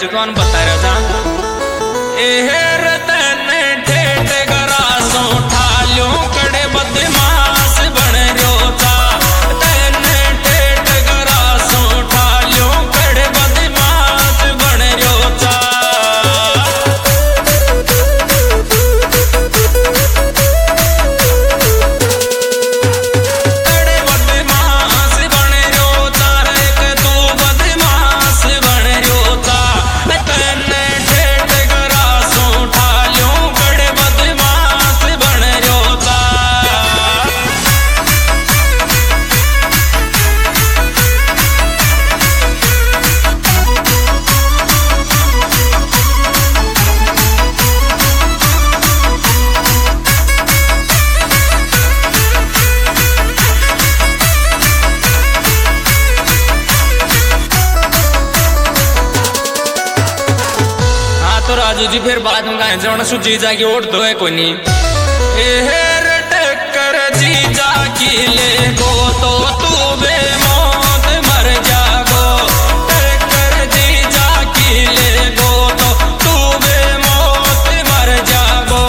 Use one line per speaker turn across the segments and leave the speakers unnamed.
कौन बता रहा था एहर तने ठेठ गरासों ठाल्यों कड़े बदमाश बन रयो था तने ठेठ गरासों ठाल्यों कड़े बदमाश बन रयो था कड़े बदमाश बन रयो था एक तू बदमाश बन रयो था राजू जी फिर बाद में कहे जौन सु जीजा की ओट तो है कोई नहीं एहर टक्कर जीजा की ले गो तो तू बेमौत मर जागो टक्कर जीजा की ले गो तो तू बेमौत मर जागो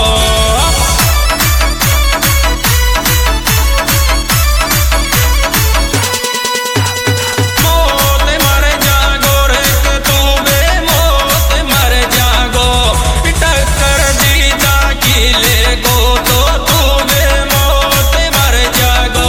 मौत मर जागो रे तू बेमौत मर जागो टक्कर जीजा की ले गो तो तू बेमौत मर जागो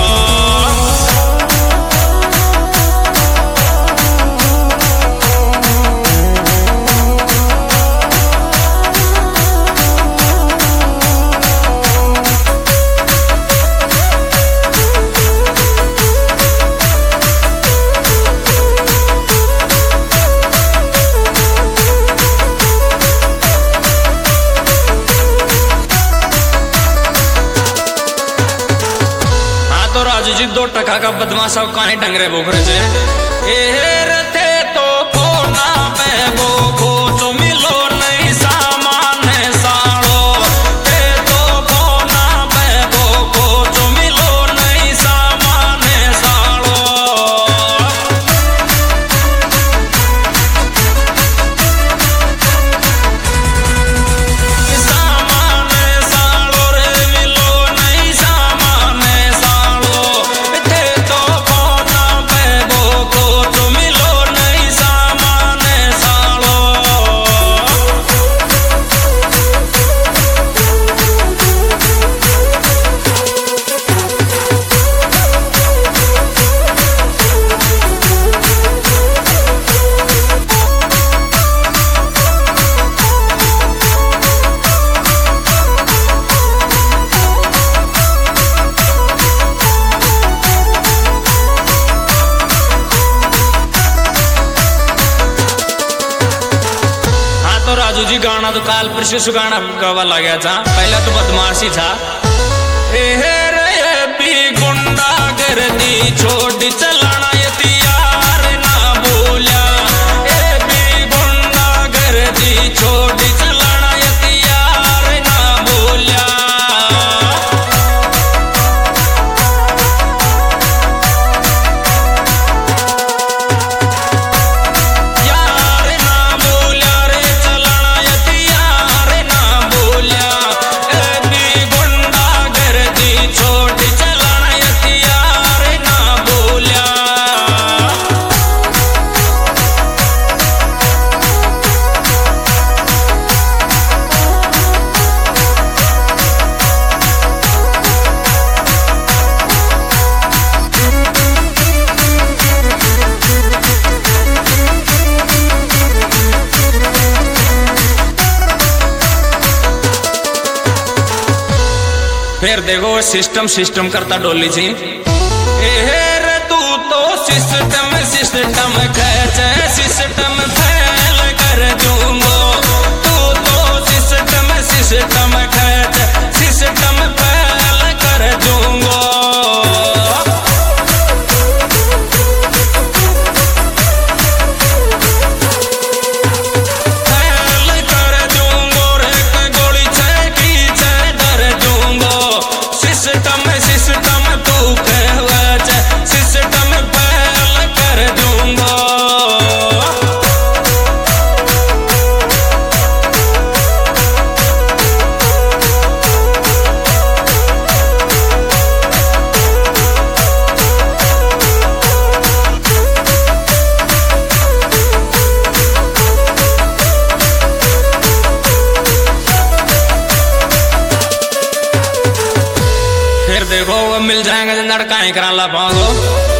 राजू जी 2 टका का बदमाश काहे डंगरे बोखरे से एहर थे तो कोना पे वो खोचो मिलो नहीं सामान साड़ो थे तो कोना पे वो खोचो मिलो नहीं सामान साड़ो सामान साड़ो रे मिलो नहीं सामान साड़ो थे तो कोना पे वो खोचो मिलो नहीं सामान साड़ो राजू जी गाना तो काल परसों गाना गावा लगा था पहला तो बदमाशी था एहर भी गुंडा गर्दी छोड़ चलाना यार ना बोला ए भी गुंडा गर्दी छोड़ चलाना यार ना बोला यार ना बोला रे चलाना यार ना बोला ए भी गुंडा गर्दी छोड़ चलाना यार ना बोला फिर देखो सिस्टम सिस्टम करता डोली जी एहर तू तो सिस्टम खेचे सिस्टम फैल कर दूंगो तू तो सिस्टम खेचे सिस्टम फैल कर दूंगो सिस्टम तू कहवा सिस्टम पहल कर दूंगा संग नड़काई करा ला पाओ